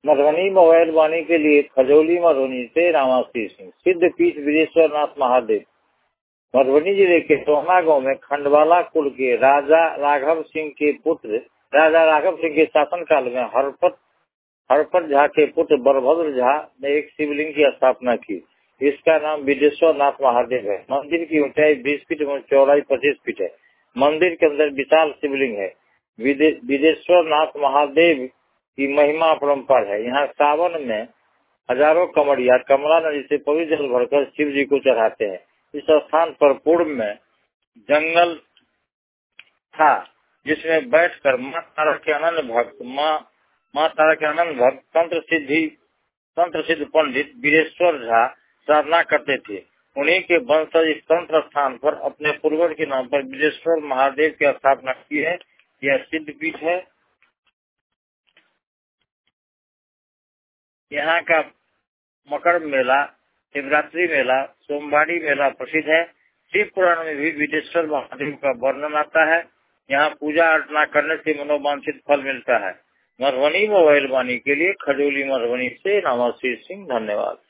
Madhubani mobile वाणी के लिए खजौली मधुबनी से रामाश्री सिंह। सिद्ध पीठ वीरेश्वर नाथ महादेव। मधुबनी जिले के सोहना गांव में खंडवाला कुल के राजा राघव सिंह के पुत्र राजा राघव सिंह के शासनकाल में हरपत झा के पुत्र बलभद्र झा ने एक शिवलिंग की स्थापना की। इसका नाम विदेश्वर नाथ महादेव है। मंदिर की ऊंचाई 20 फीट और चौड़ाई 25 फीट है। मंदिर के अंदर विशाल शिवलिंग है। विदेश्वर नाथ महादेव की महिमा अपरंपार है। यहाँ सावन में हजारों कमरिया कमला नदी से पवित्र जल भरकर शिव जी को चढ़ाते हैं। इस स्थान पर पूर्व में जंगल था, जिसमें बैठकर माँ तारा के अनंत भक्त तंत्र सिद्ध पंडित वीरेश्वर झा साधना करते थे। उन्हीं के वंशज इस तंत्र स्थान पर अपने पूर्वज के नाम पर वीरेश्वर महादेव की स्थापना की है। यह सिद्ध पीठ है। यहाँ का मकर मेला, शिवरात्रि मेला, सोमवारी मेला प्रसिद्ध है। शिव पुराण में भी विदेश्वर महादेव का वर्णन आता है। यहाँ पूजा अर्चना करने से मनोवांछित फल मिलता है। मधुबनी मोबाइल वाणी के लिए खजौली मधुबनी से रामाश्री सिंह। धन्यवाद।